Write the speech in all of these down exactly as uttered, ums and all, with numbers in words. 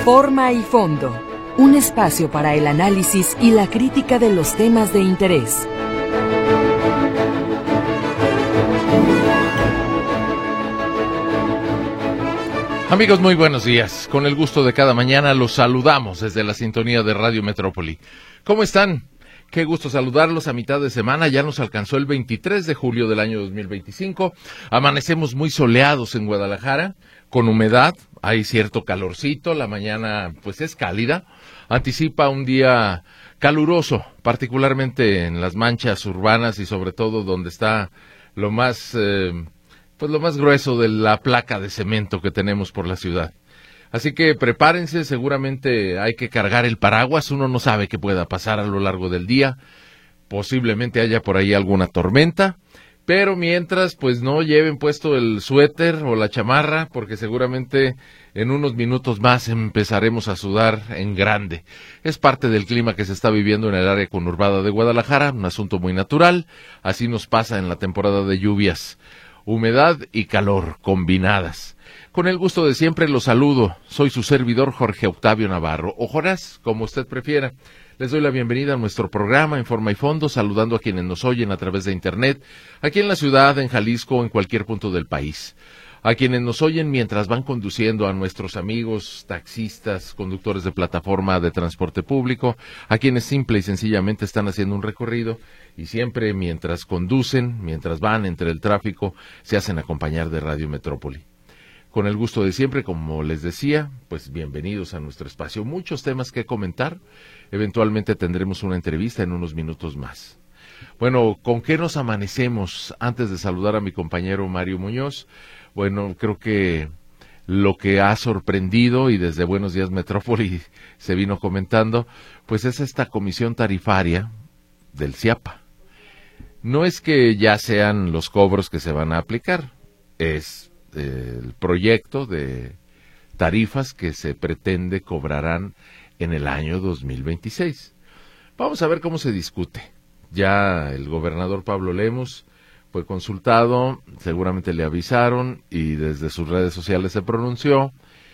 Forma y fondo, un espacio para el análisis y la crítica de los temas de interés. Amigos, muy buenos días. Con el gusto de cada mañana los saludamos desde la sintonía de Radio Metrópoli. ¿Cómo están? Qué gusto saludarlos a mitad de semana. Ya nos alcanzó el veintitrés de julio del año dos mil veinticinco. Amanecemos muy soleados en Guadalajara, con humedad. Hay cierto calorcito. La mañana pues es cálida. Anticipa un día caluroso, particularmente en las manchas urbanas y sobre todo donde está lo más... Eh, pues lo más grueso de la placa de cemento que tenemos por la ciudad. Así que prepárense, seguramente hay que cargar el paraguas, uno no sabe qué pueda pasar a lo largo del día, posiblemente haya por ahí alguna tormenta, pero mientras pues no lleven puesto el suéter o la chamarra, porque seguramente en unos minutos más empezaremos a sudar en grande. Es parte del clima que se está viviendo en el área conurbada de Guadalajara, un asunto muy natural, así nos pasa en la temporada de lluvias. Humedad y calor combinadas. Con el gusto de siempre los saludo. Soy su servidor Jorge Octavio Navarro, o Jonás, como usted prefiera. Les doy la bienvenida a nuestro programa en Forma y Fondo, saludando a quienes nos oyen a través de Internet, aquí en la ciudad, en Jalisco o en cualquier punto del país. A quienes nos oyen mientras van conduciendo, a nuestros amigos taxistas, conductores de plataforma de transporte público, a quienes simple y sencillamente están haciendo un recorrido y siempre mientras conducen, mientras van entre el tráfico, se hacen acompañar de Radio Metrópoli. Con el gusto de siempre, como les decía, pues bienvenidos a nuestro espacio. Muchos temas que comentar, eventualmente tendremos una entrevista en unos minutos más. Bueno, ¿con qué nos amanecemos? Antes de saludar a mi compañero Mario Muñoz, bueno, creo que lo que ha sorprendido, y desde Buenos Días Metrópoli se vino comentando, pues es esta comisión tarifaria del CIAPA. No es que ya sean los cobros que se van a aplicar, es eh, el proyecto de tarifas que se pretende cobrarán en el año dos mil veintiséis. Vamos a ver cómo se discute. Ya el gobernador Pablo Lemus fue consultado, seguramente le avisaron y desde sus redes sociales se pronunció.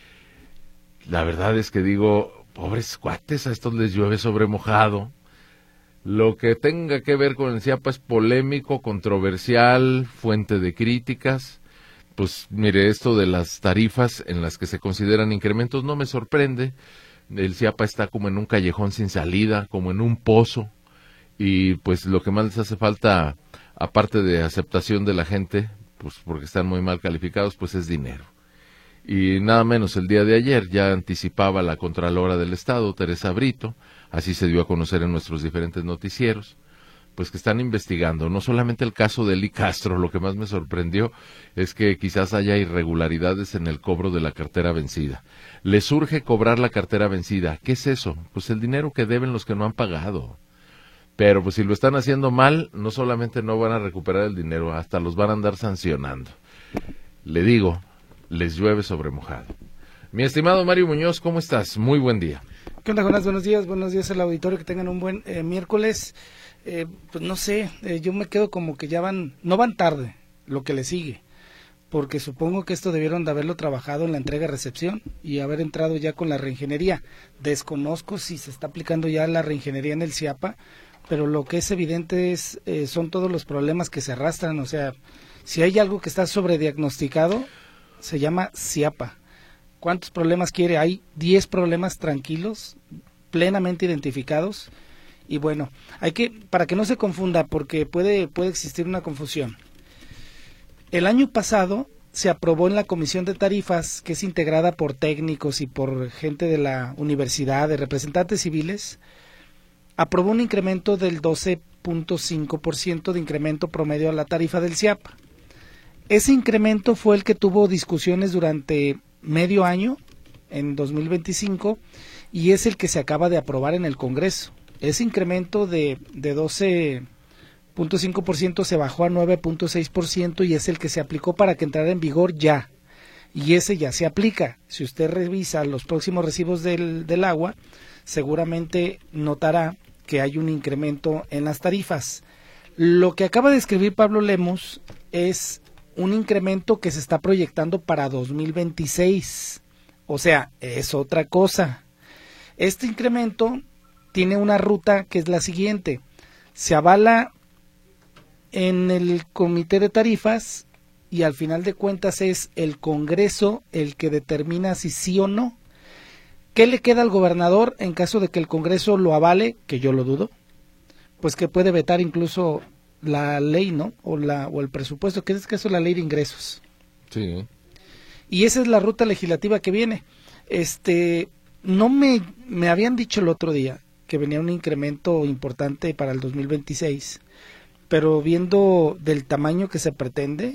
La verdad es que digo, pobres cuates, a estos les llueve sobre mojado. Lo que tenga que ver con el CIAPA es polémico, controversial, fuente de críticas. Pues mire, esto de las tarifas en las que se consideran incrementos no me sorprende. El CIAPA está como en un callejón sin salida, como en un pozo. Y pues lo que más les hace falta, aparte de aceptación de la gente, pues porque están muy mal calificados, pues es dinero. Y nada menos, el día de ayer ya anticipaba la Contralora del Estado, Teresa Brito, así se dio a conocer en nuestros diferentes noticieros, pues que están investigando, no solamente el caso de Eli Castro, lo que más me sorprendió es que quizás haya irregularidades en el cobro de la cartera vencida. Les urge cobrar la cartera vencida. ¿Qué es eso? Pues el dinero que deben los que no han pagado. Pero pues si lo están haciendo mal, no solamente no van a recuperar el dinero, hasta los van a andar sancionando. Le digo, les llueve sobre mojado. Mi estimado Mario Muñoz, ¿cómo estás? Muy buen día. ¿Qué onda, Jonás? Buenos días, buenos días al auditorio, que tengan un buen eh, miércoles. Eh, pues no sé, eh, yo me quedo como que ya van, no van tarde, lo que le sigue, porque supongo que esto debieron de haberlo trabajado en la entrega-recepción y haber entrado ya con la reingeniería. Desconozco si se está aplicando ya la reingeniería en el CIAPA, pero lo que es evidente es eh, son todos los problemas que se arrastran. O sea, si hay algo que está sobrediagnosticado, se llama CIAPA. ¿Cuántos problemas quiere? Hay diez problemas tranquilos, plenamente identificados. Y bueno, hay que, para que no se confunda, porque puede, puede existir una confusión. El año pasado se aprobó en la Comisión de Tarifas, que es integrada por técnicos y por gente de la universidad, de representantes civiles, aprobó un incremento del doce punto cinco por ciento de incremento promedio a la tarifa del CIAPA. Ese incremento fue el que tuvo discusiones durante medio año, en dos mil veinticinco, y es el que se acaba de aprobar en el Congreso. Ese incremento de, de doce punto cinco por ciento se bajó a nueve punto seis por ciento y es el que se aplicó para que entrara en vigor ya. Y ese ya se aplica. Si usted revisa los próximos recibos del, del agua, seguramente notará que hay un incremento en las tarifas. Lo que acaba de escribir Pablo Lemus es un incremento que se está proyectando para dos mil veintiséis. O sea, es otra cosa. Este incremento tiene una ruta que es la siguiente. Se avala en el comité de tarifas y al final de cuentas es el Congreso el que determina si sí o no. ¿Qué le queda al gobernador en caso de que el Congreso lo avale? Que yo lo dudo. Pues que puede vetar incluso la ley, ¿no? O la o el presupuesto, que es que eso es la ley de ingresos. Sí. Y esa es la ruta legislativa que viene. Este, no me, me habían dicho el otro día que venía un incremento importante para el dos mil veintiséis, pero viendo del tamaño que se pretende,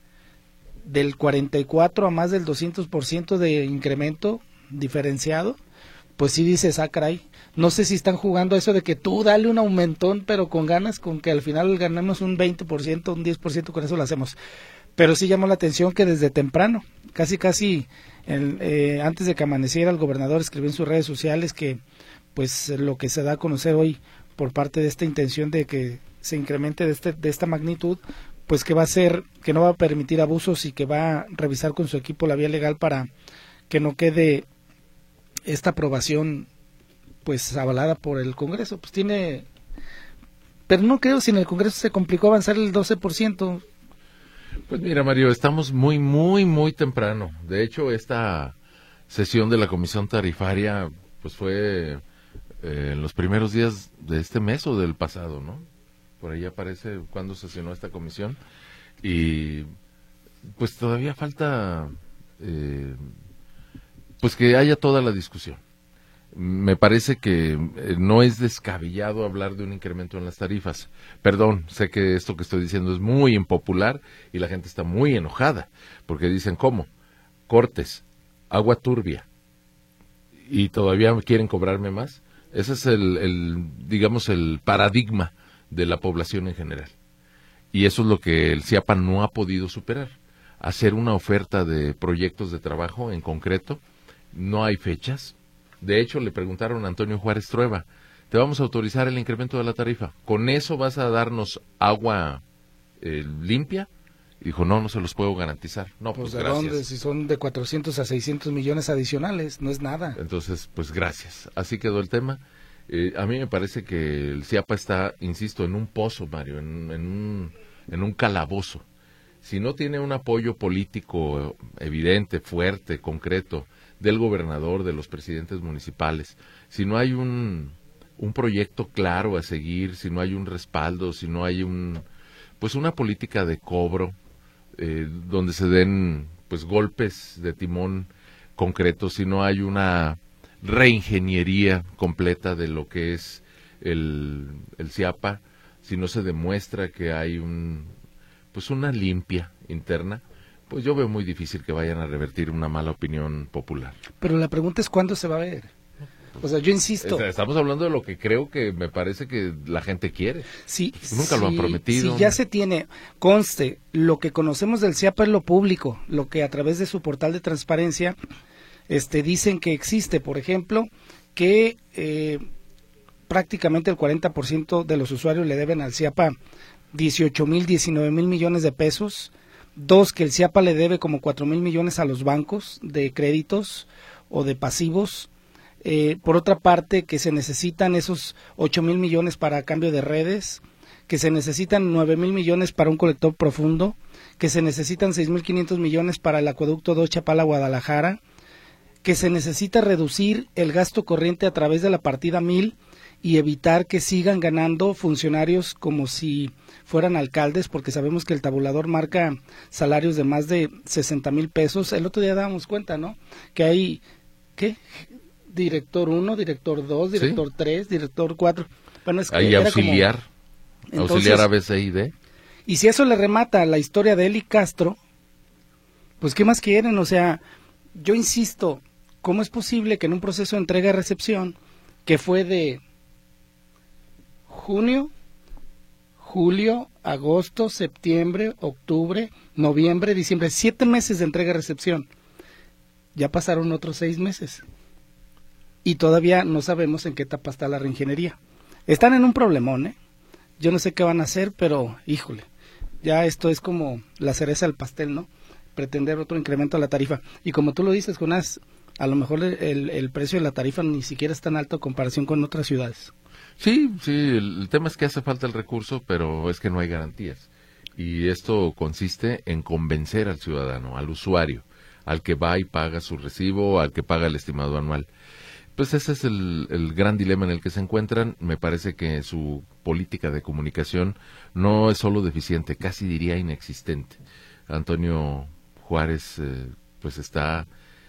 del cuarenta y cuatro a más del doscientos por ciento de incremento diferenciado, pues sí dices, ah, caray, no sé si están jugando a eso de que tú dale un aumentón, pero con ganas, con que al final ganemos un veinte por ciento, un diez por ciento, con eso lo hacemos. Pero sí llamó la atención que desde temprano, casi casi el, eh, antes de que amaneciera, el gobernador escribió en sus redes sociales que pues lo que se da a conocer hoy por parte de esta intención de que se incremente de, este, de esta magnitud, pues que va a ser, que no va a permitir abusos y que va a revisar con su equipo la vía legal para que no quede esta aprobación pues avalada por el Congreso. Pues tiene, pero no creo si en el Congreso se complicó avanzar el doce por ciento. Pues mira, Mario, estamos muy, muy, muy temprano. De hecho, esta sesión de la Comisión Tarifaria pues fue eh, en los primeros días de este mes o del pasado, ¿no? Por ahí aparece cuando sesionó esta comisión y pues todavía falta eh, pues que haya toda la discusión. Me parece que eh, no es descabellado hablar de un incremento en las tarifas. Perdón, sé que esto que estoy diciendo es muy impopular y la gente está muy enojada porque dicen, ¿cómo? Cortes, agua turbia y todavía quieren cobrarme más. Ese es el, el digamos, el paradigma de la población en general. Y eso es lo que el CIAPA no ha podido superar. Hacer una oferta de proyectos de trabajo en concreto, no hay fechas. De hecho, le preguntaron a Antonio Juárez Trueba, te vamos a autorizar el incremento de la tarifa, ¿con eso vas a darnos agua eh, limpia? Y dijo, no, no se los puedo garantizar. No, pues, pues ¿de gracias. dónde? Si son de cuatrocientos a seiscientos millones adicionales, no es nada. Entonces, pues gracias. Así quedó el tema. Eh, a mí me parece que el CIAPA está, insisto, en un pozo, Mario, en, en, un, en un calabozo. Si no tiene un apoyo político evidente, fuerte, concreto, del gobernador, de los presidentes municipales, si no hay un, un proyecto claro a seguir, si no hay un respaldo, si no hay un, pues una política de cobro, eh, donde se den pues golpes de timón concretos, si no hay una reingeniería completa de lo que es el, el CIAPA, si no se demuestra que hay un pues una limpia interna, pues yo veo muy difícil que vayan a revertir una mala opinión popular. Pero la pregunta es cuándo se va a ver. O sea, yo insisto. Estamos hablando de lo que creo que me parece que la gente quiere. Sí, Nunca sí, lo han prometido. Si ya se tiene, conste, lo que conocemos del CIAPA es lo público, lo que a través de su portal de transparencia este, dicen que existe. Por ejemplo, que eh, prácticamente el cuarenta por ciento de los usuarios le deben al CIAPA dieciocho mil, diecinueve mil millones de pesos. Dos, que el CIAPA le debe como cuatro mil millones a los bancos de créditos o de pasivos. Eh, por otra parte, que se necesitan esos ocho mil millones para cambio de redes, que se necesitan nueve mil millones para un colector profundo, que se necesitan seis mil quinientos millones para el acueducto de Chapala-Guadalajara, que se necesita reducir el gasto corriente a través de la partida mil y evitar que sigan ganando funcionarios como si fueran alcaldes, porque sabemos que el tabulador marca salarios de más de sesenta mil pesos. El otro día dábamos cuenta, ¿no? Que hay, ¿qué? Director uno, director dos, director tres, ¿sí? Director cuatro. Bueno, es que hay auxiliar, como... Entonces, auxiliar A, B, C y D. Y si eso le remata la historia de Eli Castro, pues ¿qué más quieren? O sea, yo insisto, ¿cómo es posible que en un proceso de entrega y recepción, que fue de junio, julio, agosto, septiembre, octubre, noviembre, diciembre, siete meses de entrega y recepción, ya pasaron otros seis meses y todavía no sabemos en qué etapa está la reingeniería? Están en un problemón, ¿eh? Yo no sé qué van a hacer, pero híjole, ya esto es como la cereza del pastel, ¿no? Pretender otro incremento a la tarifa. Y como tú lo dices, Jonás, A lo mejor el, el precio de la tarifa ni siquiera es tan alto en comparación con otras ciudades. Sí, sí, el, el tema es que hace falta el recurso, pero es que no hay garantías. Y esto consiste en convencer al ciudadano, al usuario, al que va y paga su recibo, al que paga el estimado anual. Pues ese es el, el gran dilema en el que se encuentran. Me parece que su política de comunicación no es solo deficiente, casi diría inexistente. Antonio Juárez eh, pues está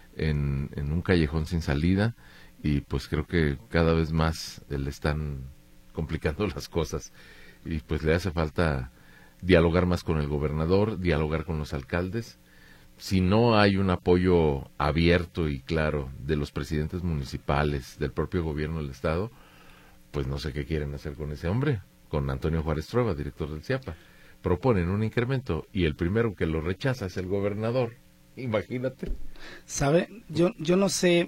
en, en un callejón sin salida y pues creo que cada vez más le están complicando las cosas y pues le hace falta dialogar más con el gobernador, dialogar con los alcaldes. Si no hay un apoyo abierto y claro de los presidentes municipales, del propio gobierno del estado, pues no sé qué quieren hacer con ese hombre, con Antonio Juárez Trueba, director del CIAPA. Proponen un incremento y el primero que lo rechaza es el gobernador. Imagínate. ¿Sabe? Yo, yo no sé,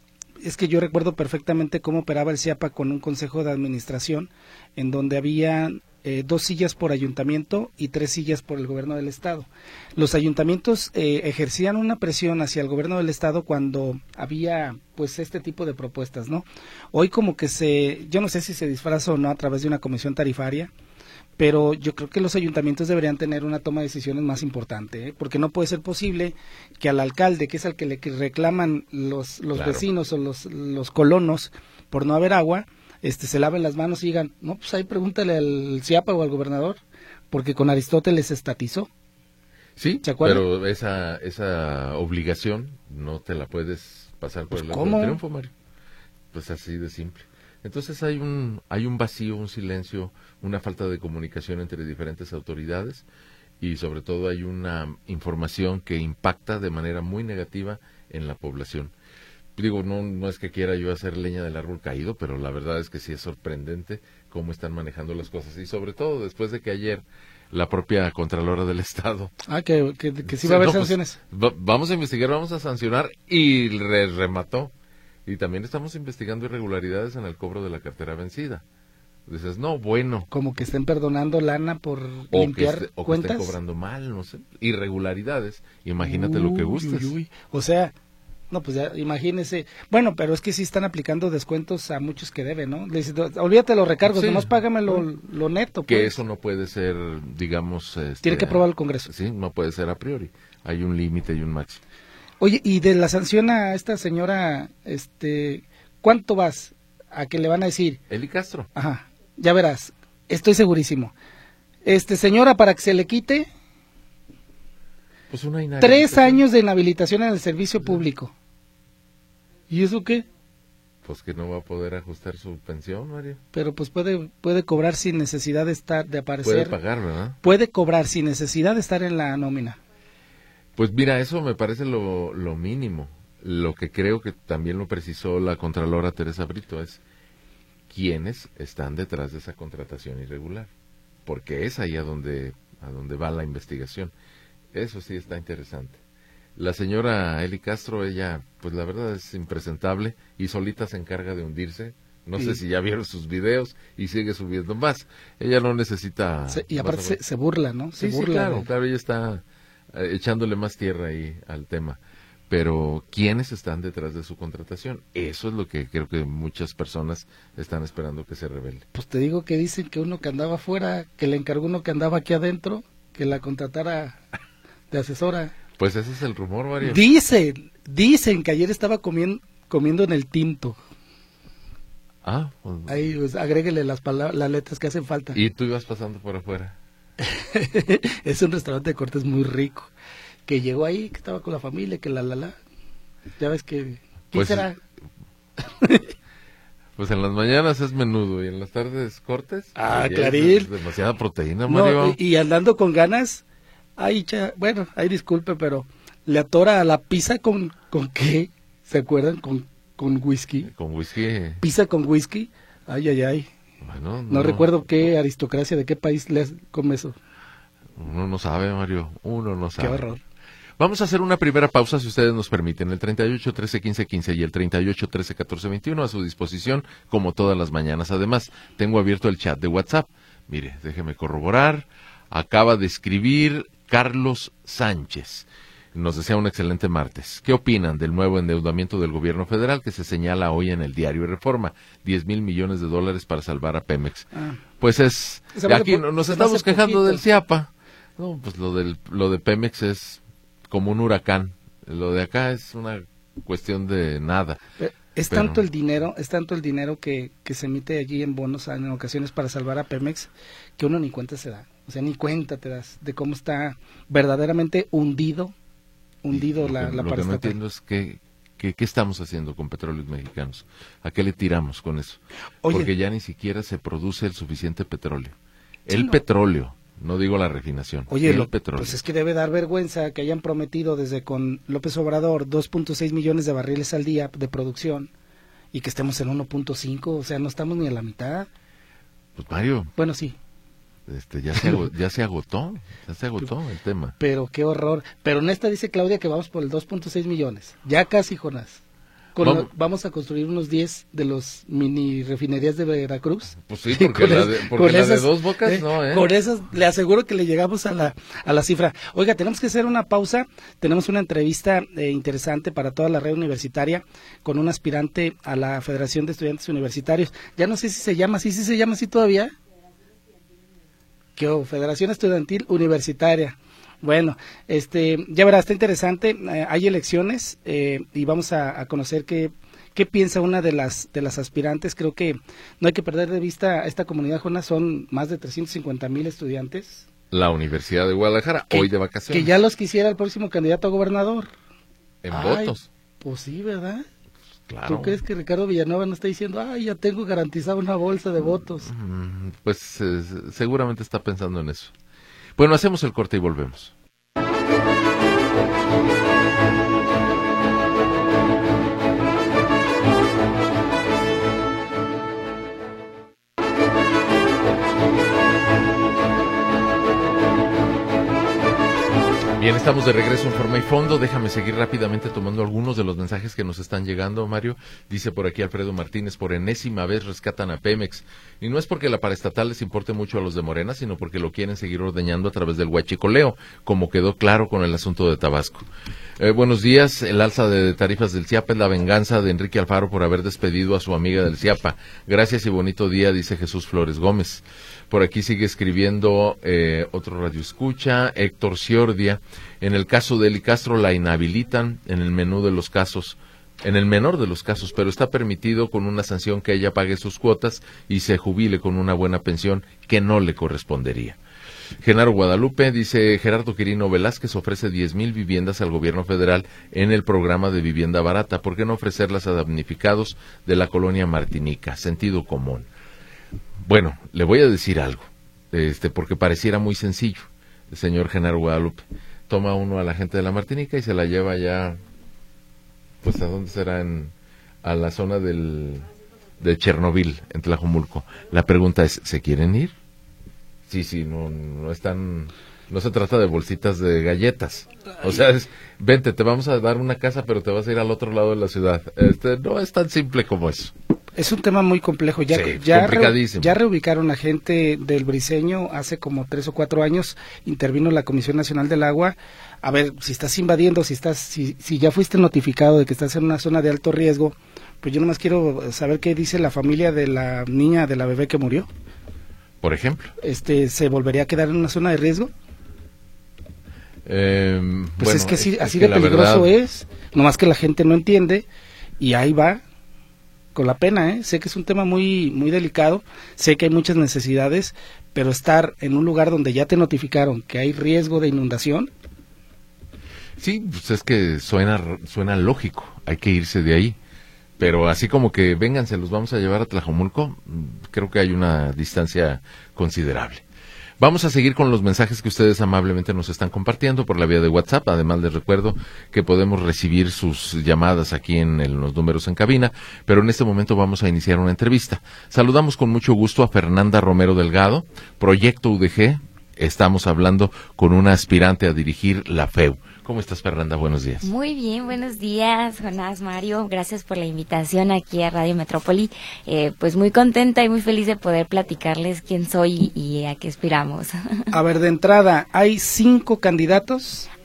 es que yo recuerdo perfectamente cómo operaba el CIAPA con un consejo de administración en donde había eh, dos sillas por ayuntamiento y tres sillas por el gobierno del estado. Los ayuntamientos eh, ejercían una presión hacia el gobierno del estado cuando había pues este tipo de propuestas, ¿no? Hoy como que se, yo no sé si se disfraza o no a través de una comisión tarifaria, pero yo creo que los ayuntamientos deberían tener una toma de decisiones más importante, ¿eh? Porque no puede ser posible que al alcalde, que es al que le reclaman los, los Claro. vecinos o los, los colonos por no haber agua, este se laven las manos y digan, no, pues ahí pregúntale al CIAPA o al gobernador, porque con Aristóteles se estatizó. Sí, ¿Se acuerdan? pero esa esa obligación no te la puedes pasar por Pues, el arco ¿cómo? del triunfo, Mario. Pues así de simple. Entonces hay un hay un vacío, un silencio, una falta de comunicación entre diferentes autoridades y sobre todo hay una información que impacta de manera muy negativa en la población. Digo, no no es que quiera yo hacer leña del árbol caído, pero la verdad es que sí es sorprendente cómo están manejando las cosas y sobre todo después de que ayer la propia Contralora del Estado Ah, que, que, que sí va a haber no, pues, sanciones. va- vamos a investigar, vamos a sancionar y re- remató. Y también estamos investigando irregularidades en el cobro de la cartera vencida. Dices, no, bueno. Como que estén perdonando lana por O limpiar que, esté- o que cuentas. estén cobrando mal, no sé. Irregularidades. Imagínate lo que Uy, gustes. uy, uy. O sea, no, pues ya, imagínese. Bueno, pero es que sí están aplicando descuentos a muchos que deben, ¿no? Le dicen, olvídate los recargos, Sí. nomás págame lo, lo neto. Que Pues. eso no puede ser, digamos... este, Tiene que aprobar el Congreso. Sí, no puede ser a priori. Hay un límite y un máximo. Oye, y de la sanción a esta señora, este, ¿cuánto vas? A que le van a decir, Eli Castro. ajá, ya verás, estoy segurísimo. Este, señora, para que se le quite, Pues una inhabilitación. tres años de inhabilitación en el servicio público. ¿Y eso qué? Pues que no va a poder ajustar su pensión, Mario. Pero pues puede puede cobrar sin necesidad de estar de aparecer. Puede pagar, ¿verdad? Puede cobrar sin necesidad de estar en la nómina. Pues mira, eso me parece lo, lo mínimo. Lo que creo que también lo precisó la Contralora Teresa Brito es quiénes están detrás de esa contratación irregular. Porque es ahí a donde, a donde va la investigación. Eso sí está interesante. La señora Eli Castro, ella, pues la verdad es impresentable y solita se encarga de hundirse. No Sí. sé si ya vieron sus videos y sigue subiendo más. Ella no necesita... Se- y aparte vas a ver. se, se burla, ¿no? Se Sí, sí, burla. claro, de- claro, ella está eh, echándole más tierra ahí al tema. Pero, ¿quiénes están detrás de su contratación? Eso es lo que creo que muchas personas están esperando que se revele. Pues te digo que dicen que uno que andaba afuera, que le encargó uno que andaba aquí adentro, que la contratara de asesora. Pues ese es el rumor, Mario. Dicen, dicen que ayer estaba comiendo, comiendo en el Tinto. Ah, pues, Ahí, pues, agréguele las palabras, las letras que hacen falta. y tú ibas pasando por afuera. Es un restaurante de cortes muy rico. Que llegó ahí, que estaba con la familia, que la la la. Ya ves que... ¿Quién Pues, será? Pues en las mañanas es menudo y en las tardes cortes. Ah, y es- Claril. es demasiada proteína, No, Mario. y, y andando con ganas, ay, cha, bueno, ay, disculpe, pero le atora a la pizza con, ¿con qué? ¿Se acuerdan? Con, con whisky. Con whisky. Pizza con whisky. Ay, ay, ay. Bueno, No, recuerdo qué aristocracia, de qué país le come eso. Uno no sabe, Mario. Uno no Qué sabe. horror. Vamos a hacer una primera pausa, si ustedes nos permiten. El treinta y ocho, trece, quince, quince y el treinta y ocho, trece, catorce, veintiuno a su disposición, como todas las mañanas. Además, tengo abierto el chat de WhatsApp. Mire, déjeme corroborar. Acaba de escribir Carlos Sánchez. Nos desea un excelente martes. ¿Qué opinan del nuevo endeudamiento del gobierno federal que se señala hoy en el diario Reforma? diez mil millones de dólares para salvar a Pemex. Ah. Pues es, aquí por, nos estamos quejando poquito. del CIAPA. No, pues lo del lo de Pemex es como un huracán. Lo de acá es una cuestión de nada. Es Pero... tanto el dinero, es tanto el dinero que, que se emite allí en bonos en ocasiones para salvar a Pemex que uno ni cuenta se da. O sea, ni cuenta te das de cómo está verdaderamente hundido hundido lo la, que, la Lo que no entiendo es que, que, ¿qué estamos haciendo con Petróleos Mexicanos? ¿A qué le tiramos con eso? Oye, porque ya ni siquiera se produce el suficiente petróleo. Sí, el no. petróleo, no digo la refinación. Oye, el lo, petróleo. Pues es que debe dar vergüenza que hayan prometido desde con López Obrador dos punto seis millones de barriles al día de producción y que estemos en uno punto cinco, o sea, no estamos ni a la mitad. Pues Mario. Bueno, sí. Este, ya se agotó, ya se agotó, ya se agotó el tema. Pero qué horror. Pero en esta dice Claudia que vamos por el dos punto seis millones. Ya casi, Jonás. Con vamos, lo, vamos a construir unos diez de los mini refinerías de Veracruz. Pues sí, porque la de, porque la esas, de Dos Bocas eh, no, ¿eh? Con esas le aseguro que le llegamos a la a la cifra. Oiga, tenemos que hacer una pausa. Tenemos una entrevista eh, interesante para toda la red universitaria con un aspirante a la Federación de Estudiantes Universitarios. Ya no sé si se llama así, si se llama así todavía. ¿Qué oh, Federación Estudiantil Universitaria. Bueno, este, ya verá, está interesante, eh, hay elecciones eh, y vamos a, a conocer qué, qué piensa una de las de las aspirantes. Creo que no hay que perder de vista a esta comunidad, Jonas, son más de trescientos cincuenta mil estudiantes. La Universidad de Guadalajara, que, hoy de vacaciones. Que ya los quisiera el próximo candidato a gobernador. En Ay, votos. Pues sí, ¿verdad? Claro. ¿Tú crees que Ricardo Villanueva no está diciendo, ay, ya tengo garantizada una bolsa de votos? Pues eh, seguramente está pensando en eso. Bueno, hacemos el corte y volvemos. Bien, estamos de regreso en Forma y Fondo. Déjame seguir rápidamente tomando algunos de los mensajes que nos están llegando, Mario. Dice por aquí Alfredo Martínez, por enésima vez rescatan a Pemex. Y no es porque la paraestatal les importe mucho a los de Morena, sino porque lo quieren seguir ordeñando a través del huachicoleo, como quedó claro con el asunto de Tabasco. Eh, buenos días. El alza de tarifas del CIAPA es la venganza de Enrique Alfaro por haber despedido a su amiga del CIAPA. Gracias y bonito día, dice Jesús Flores Gómez. Por aquí sigue escribiendo eh, otro radioescucha, Héctor Ciordia. En el caso de Eli Castro la inhabilitan en el menú de los casos, en el menor de los casos, pero está permitido con una sanción que ella pague sus cuotas y se jubile con una buena pensión que no le correspondería. Genaro Guadalupe dice, Gerardo Quirino Velázquez ofrece diez mil viviendas al gobierno federal en el programa de vivienda barata. ¿Por qué no ofrecerlas a damnificados de la colonia Martinica? Sentido común. Bueno, le voy a decir algo, este, porque pareciera muy sencillo, el señor Genaro Guadalupe. Toma uno a la gente de la Martinica y se la lleva ya, pues, ¿a dónde será? En, a la zona del, de Chernobyl, en Tlajomulco. La pregunta es, ¿se quieren ir? Sí, sí, no, no están, no se trata de bolsitas de galletas. O sea, es, vente, te vamos a dar una casa, pero te vas a ir al otro lado de la ciudad. Este, no es tan simple como eso. Es un tema muy complejo. Ya, sí, ya, complicadísimo. Re, ya reubicaron a gente del Briceño hace como tres o cuatro años. Intervino la Comisión Nacional del Agua. A ver, si estás invadiendo, si estás, si, si ya fuiste notificado de que estás en una zona de alto riesgo, pues yo nomás quiero saber qué dice la familia de la niña, de la bebé que murió. Por ejemplo. Este, ¿se volvería a quedar en una zona de riesgo? Eh, pues bueno, es que así, es, así es que de peligroso verdad... es. Nomás que la gente no entiende y ahí va. Con la pena, ¿eh? Sé que es un tema muy muy delicado, sé que hay muchas necesidades, pero estar en un lugar donde ya te notificaron que hay riesgo de inundación. Sí, pues es que suena suena lógico, hay que irse de ahí, pero así como que vengan, se los vamos a llevar a Tlajomulco, creo que hay una distancia considerable. Vamos a seguir con los mensajes que ustedes amablemente nos están compartiendo por la vía de WhatsApp. Además, les recuerdo que podemos recibir sus llamadas aquí en, en los números en cabina, pero en este momento vamos a iniciar una entrevista. Saludamos con mucho gusto a Fernanda Romero Delgado, Proyecto U D G. Estamos hablando con una aspirante a dirigir la F E U. ¿Cómo estás, Fernanda? Buenos días. Muy bien, buenos días, Jonás, Mario. Gracias por la invitación aquí a Radio Metrópoli. Eh, pues muy contenta y muy feliz de poder platicarles quién soy y a qué aspiramos. A ver, de entrada, ¿hay cinco candidatos?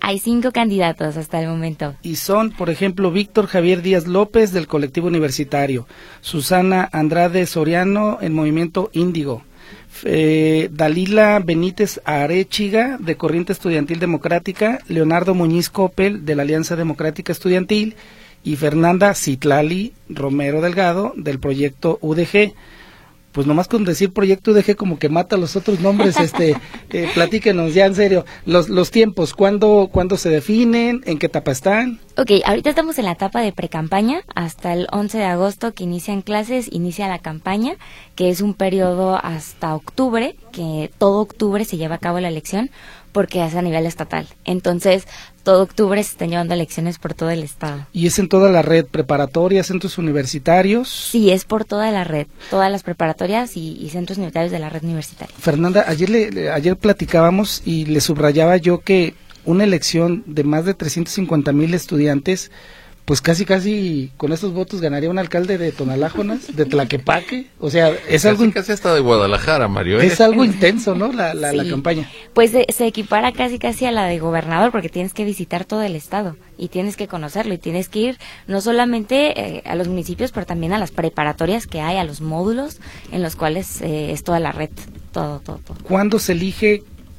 Hay cinco candidatos hasta el momento. Y son, por ejemplo, Víctor Javier Díaz López, del Colectivo Universitario, Susana Andrade Soriano, en Movimiento Índigo, eh, Dalila Benítez Arechiga, de Corriente Estudiantil Democrática, Leonardo Muñiz Coppel, de la Alianza Democrática Estudiantil, y Fernanda Citlali Romero Delgado, del Proyecto U D G. Pues nomás con decir Proyecto U D G como que mata los otros nombres. este eh, Platíquenos ya en serio, los los tiempos, ¿cuándo, ¿cuándo se definen? ¿En qué etapa están? Ok, ahorita estamos en la etapa de precampaña, hasta el once de agosto que inician clases, inicia la campaña, que es un periodo hasta octubre, que todo octubre se lleva a cabo la elección, porque es a nivel estatal. Entonces, todo octubre se están llevando elecciones por todo el estado. ¿Y es en toda la red, preparatoria, centros universitarios? Sí, es por toda la red, todas las preparatorias y, y centros universitarios de la red universitaria. Fernanda, ayer le, le- ayer platicábamos y le subrayaba yo que una elección de más de trescientos cincuenta mil estudiantes, pues casi casi con estos votos ganaría un alcalde de Tonalájonas, de Tlaquepaque. O sea, es Casi, algo in- casi hasta de Guadalajara, Mario. ¿eh? es algo intenso, ¿no? La, la, la Sí. campaña. Pues se, se equipara casi casi a la de gobernador, porque tienes que visitar todo el estado y tienes que conocerlo y tienes que ir no solamente eh, a los municipios, pero también a las preparatorias que hay, a los módulos en los cuales eh, es toda la red, todo, todo, todo. ¿Cuándo se elige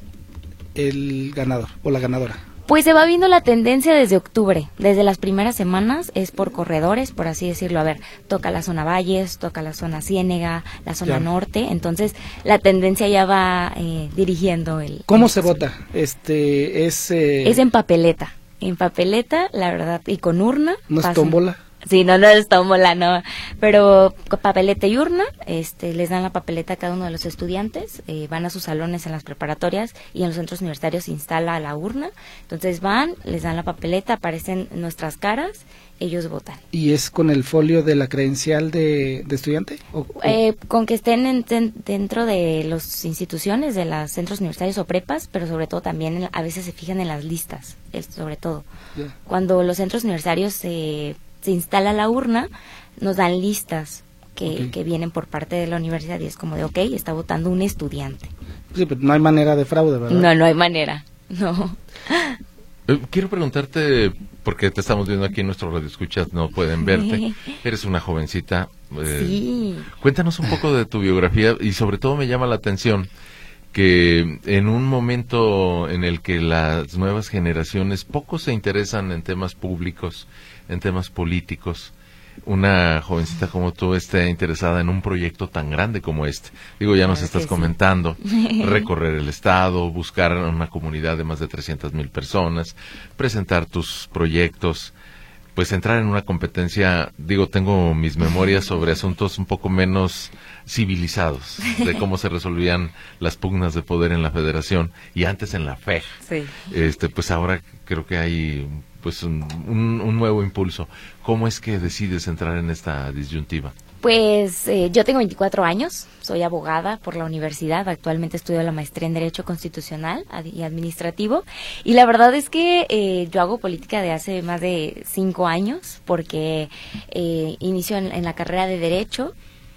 el ganador o la ganadora? Pues se va viendo la tendencia desde octubre, desde las primeras semanas es por corredores, por así decirlo. A ver, toca la zona Valles, toca la zona Ciénega, la zona Ya. norte, entonces la tendencia ya va eh, dirigiendo el... ¿Cómo el- se vota? Este es eh, Es en papeleta, en papeleta, la verdad, y con urna. ¿no es pasan. tómbola? Sí, no, no es tómbola, no, pero con papeleta y urna, este, les dan la papeleta a cada uno de los estudiantes, eh, van a sus salones en las preparatorias y en los centros universitarios se instala la urna, entonces van, les dan la papeleta, aparecen nuestras caras, ellos votan. ¿Y es con el folio de la credencial de, de estudiante? ¿O- o- Eh, con que estén en- den- dentro de las instituciones, de los centros universitarios o prepas, pero sobre todo también en- a veces se fijan en las listas, es sobre todo. Ya. Cuando los centros universitarios se, se instala la urna, nos dan listas que, Ok. que vienen por parte de la universidad y es como de, ok, está votando un estudiante. Sí, pero no hay manera de fraude, ¿verdad? No, no hay manera, no. Eh, Quiero preguntarte, porque te estamos viendo aquí en nuestro radio escuchas, no pueden verte. Eres una jovencita. eh, Sí. Cuéntanos un poco de tu biografía y sobre todo me llama la atención que en un momento en el que las nuevas generaciones poco se interesan en temas públicos, en temas políticos, una jovencita como tú esté interesada en un proyecto tan grande como este. Digo, ya nos Claro estás que sí. comentando, recorrer el estado, buscar una comunidad de más de trescientas mil personas, presentar tus proyectos, pues entrar en una competencia. Digo, tengo mis memorias sobre asuntos un poco menos civilizados, de cómo se resolvían las pugnas de poder en la federación y antes en la F E G. Sí. Este, pues ahora creo que hay pues un, un, un nuevo impulso. ¿Cómo es que decides entrar en esta disyuntiva? Pues eh, yo tengo veinticuatro años, soy abogada por la universidad, actualmente estudio la maestría en Derecho Constitucional ad- y Administrativo y la verdad es que eh, yo hago política de hace más de cinco años porque eh, inicio en, en la carrera de Derecho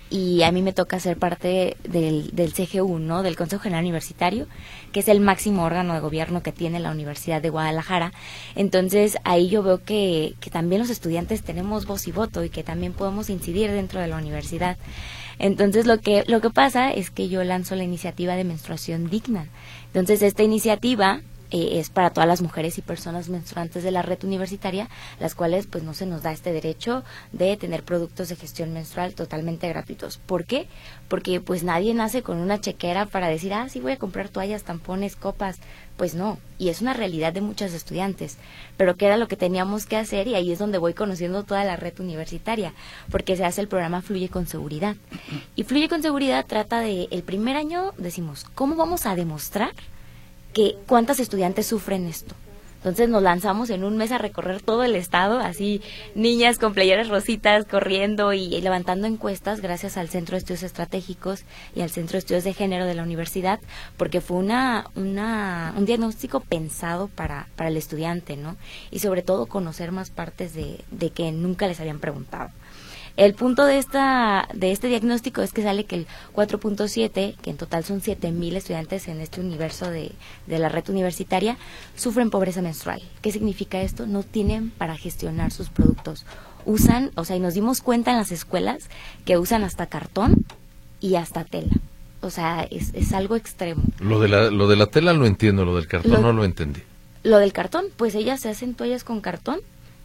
y a mí me toca ser parte del, del C G U, ¿no? Del Consejo General Universitario, que es el máximo órgano de gobierno que tiene la Universidad de Guadalajara. Entonces, ahí yo veo que, que también los estudiantes tenemos voz y voto y que también podemos incidir dentro de la universidad. Entonces, lo que, lo que pasa es que yo lanzo la iniciativa de menstruación digna. Entonces, esta iniciativa eh, es para todas las mujeres y personas menstruantes de la red universitaria, las cuales pues no se nos da este derecho de tener productos de gestión menstrual totalmente gratuitos. ¿Por qué? Porque pues nadie nace con una chequera para decir, ah, sí voy a comprar toallas, tampones, copas. Pues no, y es una realidad de muchos estudiantes, pero que era lo que teníamos que hacer y ahí es donde voy conociendo toda la red universitaria, porque se hace el programa Fluye con Seguridad. Y Fluye con Seguridad trata de, el primer año decimos, ¿cómo vamos a demostrar que cuántas estudiantes sufren esto? Entonces nos lanzamos en un mes a recorrer todo el estado, así niñas con playeras rositas corriendo y, y levantando encuestas gracias al Centro de Estudios Estratégicos y al Centro de Estudios de Género de la universidad, porque fue una, una un diagnóstico pensado para, para el estudiante, ¿no? Y sobre todo conocer más partes de, de que nunca les habían preguntado. El punto de esta de este diagnóstico es que sale que el cuatro punto siete, que en total son siete mil estudiantes en este universo de, de la red universitaria, sufren pobreza menstrual. ¿Qué significa esto? No tienen para gestionar sus productos. Usan, o sea, y nos dimos cuenta en las escuelas que usan hasta cartón y hasta tela. O sea, es, es algo extremo. Lo de la lo de la tela lo entiendo, lo del cartón lo, no lo entendí. Lo del cartón, pues ellas se hacen toallas con cartón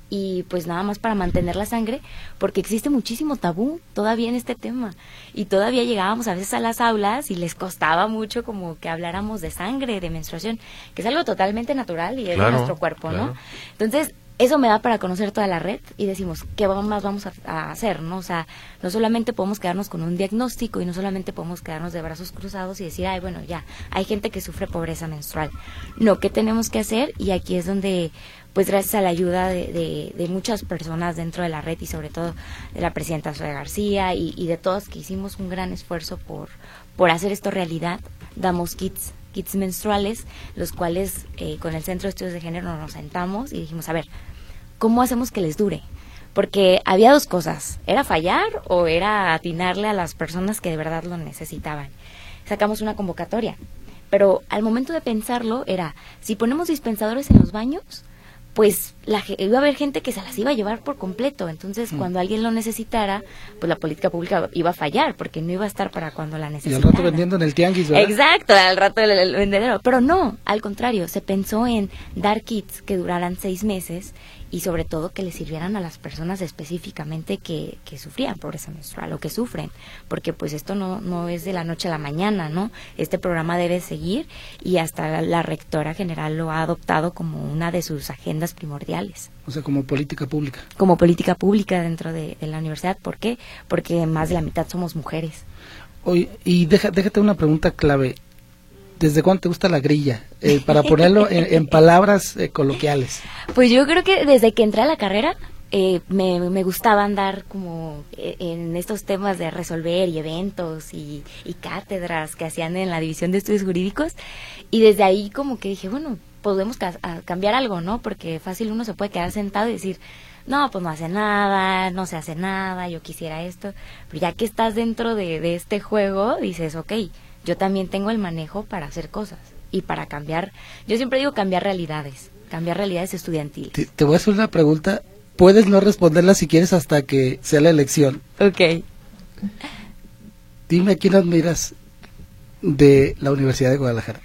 y pues nada más para mantener la sangre, porque existe muchísimo tabú todavía en este tema. Y todavía llegábamos a veces a las aulas y les costaba mucho como que habláramos de sangre, de menstruación, que es algo totalmente natural y es claro, de nuestro cuerpo, claro. ¿no? Entonces, eso me da para conocer toda la red y decimos, ¿qué más vamos a, a hacer, no? O sea, no solamente podemos quedarnos con un diagnóstico y no solamente podemos quedarnos de brazos cruzados y decir, ay, bueno, ya, hay gente que sufre pobreza menstrual. No, ¿qué tenemos que hacer? Y aquí es donde, pues gracias a la ayuda de, de, de muchas personas dentro de la red y sobre todo de la presidenta Zoe García y, y de todos que hicimos un gran esfuerzo por, por hacer esto realidad, damos kits kits menstruales, los cuales eh, con el Centro de Estudios de Género nos sentamos y dijimos, a ver, ¿cómo hacemos que les dure? Porque había dos cosas, ¿era fallar o era atinarle a las personas que de verdad lo necesitaban? Sacamos una convocatoria, pero al momento de pensarlo era, si ponemos dispensadores en los baños, pues la, iba a haber gente que se las iba a llevar por completo. Entonces, mm. cuando alguien lo necesitara, pues la política pública iba a fallar, porque no iba a estar para cuando la necesitara. Y al rato vendiendo en el tianguis, ¿verdad? Exacto, al rato el, el vendedero. Pero no, al contrario, se pensó en dar kits que duraran seis meses y sobre todo que le sirvieran a las personas específicamente que, que sufrían pobreza menstrual o que sufren, porque pues esto no, no es de la noche a la mañana, ¿no? Este programa debe seguir y hasta la, la rectora general lo ha adoptado como una de sus agendas primordiales. O sea, como política pública. Como política pública dentro de, de la universidad. ¿Por qué? Porque más de la mitad somos mujeres. Oye, y deja, déjate una pregunta clave. ¿Desde cuándo te gusta la grilla? Eh, para ponerlo en, en palabras eh, coloquiales. Pues yo creo que desde que entré a la carrera eh, me, me gustaba andar como eh, en estos temas de resolver y eventos y, y cátedras que hacían en la División de Estudios Jurídicos, y desde ahí como que dije, bueno, podemos ca- a cambiar algo, ¿no? Porque fácil uno se puede quedar sentado y decir, no, pues no hace nada, no se hace nada, yo quisiera esto, pero ya que estás dentro de, de este juego, dices, ok, yo también tengo el manejo para hacer cosas y para cambiar, yo siempre digo cambiar realidades, cambiar realidades estudiantiles. Te, te voy a hacer una pregunta, puedes no responderla si quieres hasta que sea la elección. Ok. Dime a quién admiras de la Universidad de Guadalajara.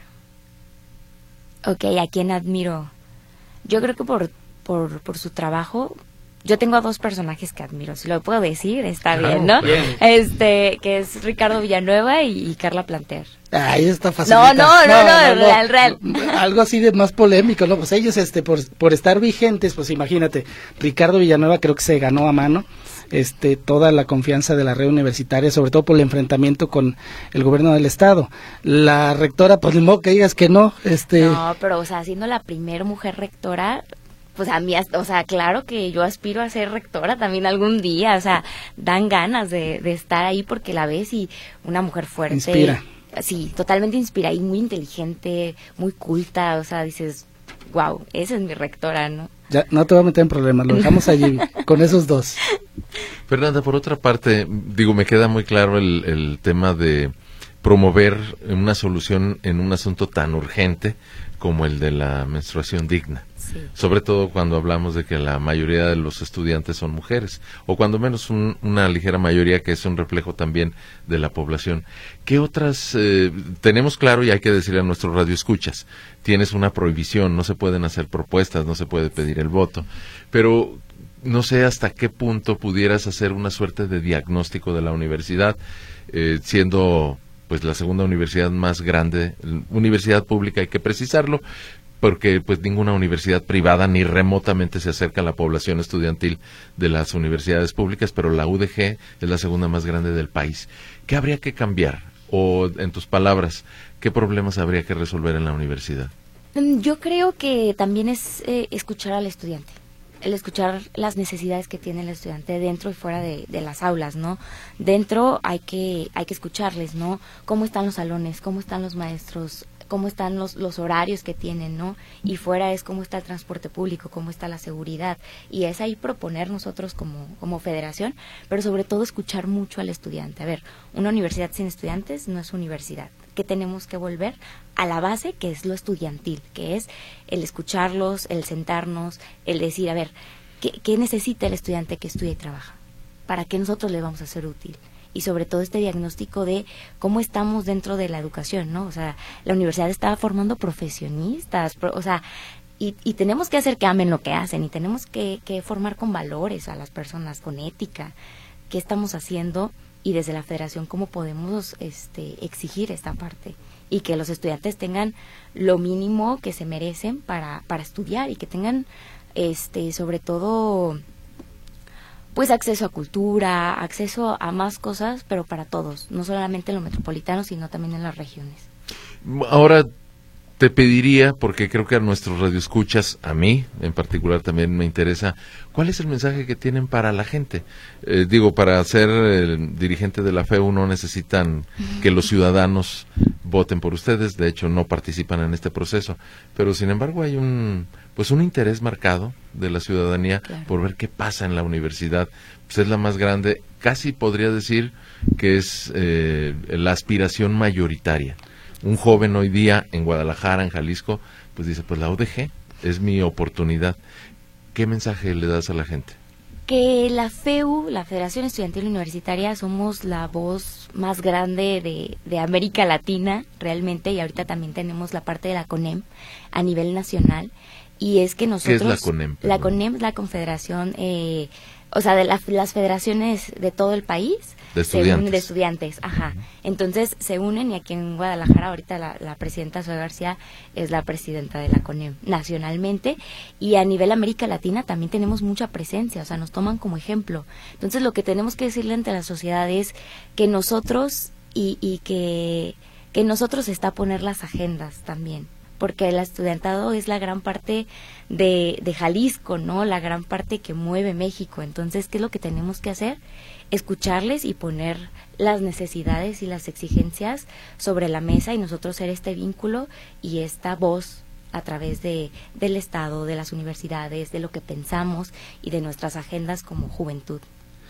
Ok, ¿a quién admiro? Yo creo que por, por, por su trabajo. Yo tengo a dos personajes que admiro, si lo puedo decir, está Claro, bien, ¿no? bien. Este, que es Ricardo Villanueva y, y Carla Planter. Ahí está fácil. No, no, no, no, real, real. Algo así de más polémico, ¿no? Pues ellos, este, por, por estar vigentes, pues imagínate, Ricardo Villanueva creo que se ganó a mano, este, toda la confianza de la red universitaria, sobre todo por el enfrentamiento con el gobierno del estado. La rectora, pues ni modo que digas que no, este. No, pero, o sea, siendo la primera mujer rectora, pues a mí, o sea, claro que yo aspiro a ser rectora también algún día, o sea, dan ganas de, de estar ahí porque la ves y una mujer fuerte. Inspira. Sí, totalmente inspira y muy inteligente, muy culta, o sea, dices, wow, esa es mi rectora, ¿no? Ya, no te voy a meter en problemas, lo dejamos allí, con esos dos. Fernanda, por otra parte, digo, me queda muy claro el, el tema de promover una solución en un asunto tan urgente como el de la menstruación digna. Sí. Sobre todo cuando hablamos de que la mayoría de los estudiantes son mujeres, o cuando menos un, una ligera mayoría que es un reflejo también de la población. ¿Qué otras eh, tenemos claro y hay que decirle a nuestros radioescuchas? Tienes una prohibición, no se pueden hacer propuestas, no se puede pedir el voto, pero no sé hasta qué punto pudieras hacer una suerte de diagnóstico de la universidad, eh, siendo pues la segunda universidad más grande, universidad pública, hay que precisarlo, porque pues ninguna universidad privada ni remotamente se acerca a la población estudiantil de las universidades públicas, pero la U D G es la segunda más grande del país. ¿Qué habría que cambiar? O, en tus palabras, ¿qué problemas habría que resolver en la universidad? Yo creo que también es eh, escuchar al estudiante. El escuchar las necesidades que tiene el estudiante dentro y fuera de, de las aulas, ¿no? Dentro hay que hay que escucharles, ¿no? Cómo están los salones, cómo están los maestros, cómo están los, los horarios que tienen, ¿no? Y fuera es cómo está el transporte público, cómo está la seguridad. Y es ahí proponer nosotros como, como federación, pero sobre todo escuchar mucho al estudiante. A ver, una universidad sin estudiantes no es universidad. Que tenemos que volver a la base, que es lo estudiantil, que es el escucharlos, el sentarnos, el decir, a ver, ¿qué, qué necesita el estudiante que estudia y trabaja? ¿Para qué nosotros le vamos a ser útil? Y sobre todo este diagnóstico de cómo estamos dentro de la educación, ¿no? O sea, la universidad está formando profesionistas, pro, o sea, y, y tenemos que hacer que amen lo que hacen, y tenemos que, que formar con valores a las personas, con ética. ¿Qué estamos haciendo? Y desde la federación, ¿cómo podemos este, exigir esta parte? Y que los estudiantes tengan lo mínimo que se merecen para, para estudiar, y que tengan, este, sobre todo, pues acceso a cultura, acceso a más cosas, pero para todos, no solamente en lo metropolitano, sino también en las regiones. Ahora te pediría, porque creo que a nuestros radioescuchas, a mí en particular también me interesa, ¿cuál es el mensaje que tienen para la gente? Eh, digo, para ser el dirigente de la F E U no necesitan que los ciudadanos voten por ustedes, de hecho no participan en este proceso, pero sin embargo hay un pues un interés marcado de la ciudadanía, claro, por ver qué pasa en la universidad. Pues es la más grande, casi podría decir que es eh, la aspiración mayoritaria. Un joven hoy día en Guadalajara, en Jalisco, pues dice, pues la U D G es mi oportunidad. ¿Qué mensaje le das a la gente? Que la F E U, la Federación Estudiantil Universitaria, somos la voz más grande de, de América Latina, realmente, y ahorita también tenemos la parte de la CONEM a nivel nacional, y es que nosotros... ¿Qué es la CONEM? Perdón? La CONEM es la Confederación, eh, o sea, de la, las federaciones de todo el país, de estudiantes. Unen, de estudiantes, ajá. Uh-huh. Entonces se unen, y aquí en Guadalajara ahorita la, la presidenta Zoe García es la presidenta de la CONEM nacionalmente, y a nivel América Latina también tenemos mucha presencia, o sea, nos toman como ejemplo. Entonces lo que tenemos que decirle ante la sociedad es que nosotros, y, y que, que nosotros está a poner las agendas también, porque el estudiantado es la gran parte de, de Jalisco, ¿no? La gran parte que mueve México. Entonces, ¿qué es lo que tenemos que hacer? Escucharles y poner las necesidades y las exigencias sobre la mesa, y nosotros ser este vínculo y esta voz a través de del Estado, de las universidades, de lo que pensamos y de nuestras agendas como juventud.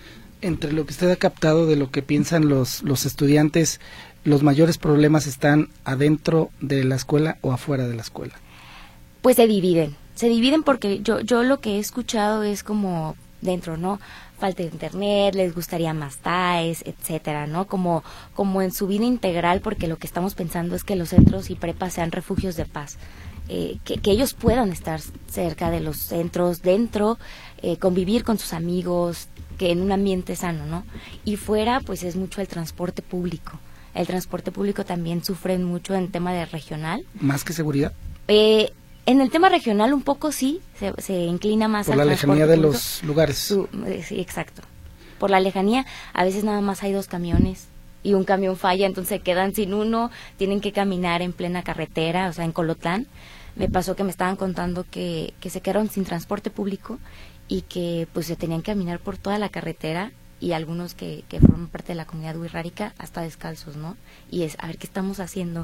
Entre lo que usted ha captado de lo que piensan los, los estudiantes, ¿los mayores problemas están adentro de la escuela o afuera de la escuela? Pues se dividen, se dividen porque yo, yo lo que he escuchado es como dentro, ¿no? Falta de internet, les gustaría más T A E S, etcétera, ¿no? Como, como en su vida integral, porque lo que estamos pensando es que los centros y prepas sean refugios de paz. Eh, que, que ellos puedan estar cerca de los centros, dentro, eh, convivir con sus amigos, que en un ambiente sano, ¿no? Y fuera, pues es mucho el transporte público. El transporte público también sufre mucho en tema de regional. ¿Más que seguridad? Eh, en el tema regional un poco sí, se, se inclina más por al la transporte lejanía de público. los lugares. Su, eh, sí, exacto. Por la lejanía, a veces nada más hay dos camiones y un camión falla, entonces se quedan sin uno, tienen que caminar en plena carretera, o sea, en Colotlán. Me pasó que me estaban contando que, que se quedaron sin transporte público y que pues se tenían que caminar por toda la carretera, y algunos que, que forman parte de la comunidad wixárika hasta descalzos, ¿no? Y es a ver qué estamos haciendo